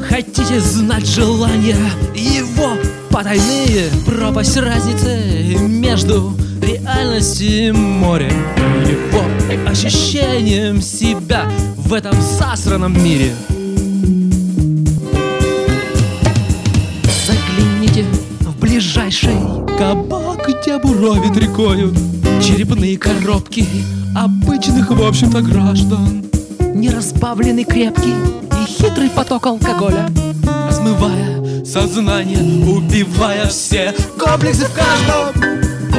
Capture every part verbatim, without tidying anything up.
Хотите знать желания его потайные? Пропасть разницы между реальностью и морем, его ощущением себя в этом засранном мире. Загляните в ближайший кабак, где буровит рекою черепные коробки обычных, в общем-то, граждан. Неразбавленный, крепкий и хитрый поток алкоголя, размывая сознание, убивая все комплексы в каждом.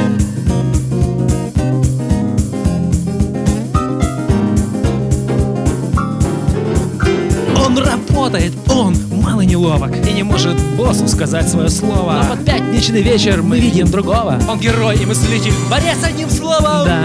Он работает, он мало неловок и не может боссу сказать свое слово. Но под пятничный вечер мы видим другого. Он герой и мыслитель, борец одним словом. Да.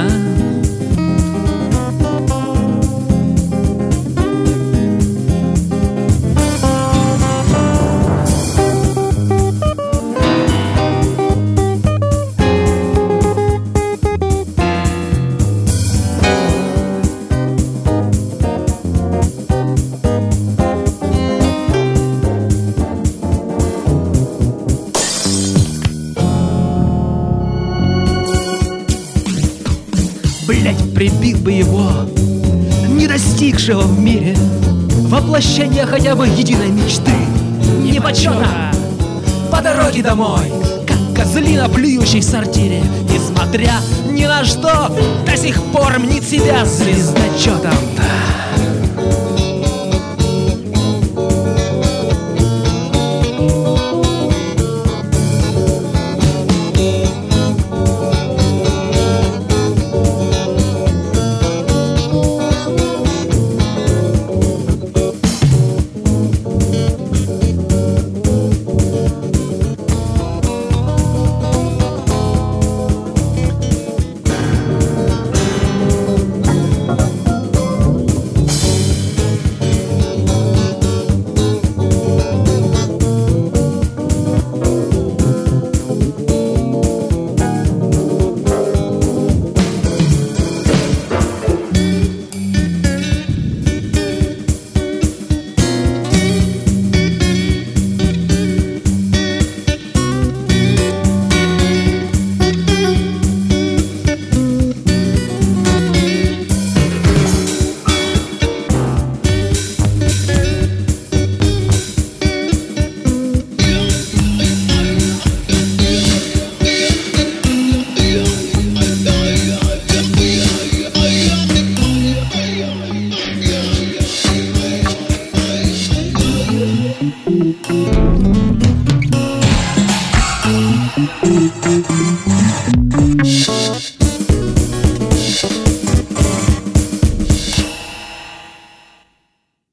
Блять, прибил бы его, не достигшего в мире воплощения хотя бы единой мечты. Не почета по дороге домой, как козлина, плюющий в сортире, несмотря ни на что, до сих пор мнит себя звездочетом.